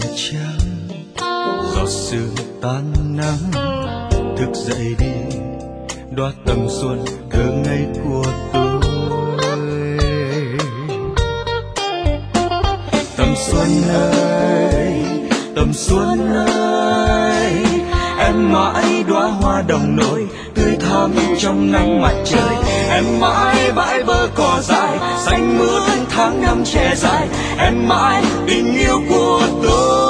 trắng, giọt sương tan nắng, thức dậy đi đóa tầm xuân thơ ngây của tôi. Tầm xuân ơi, tầm xuân ơi, em mãi đóa hoa đồng nổi tươi thắm trong nắng mặt trời. Em mãi bãi bờ cỏ dài xanh mướt tháng năm trẻ dài. Em mãi tình yêu của tôi.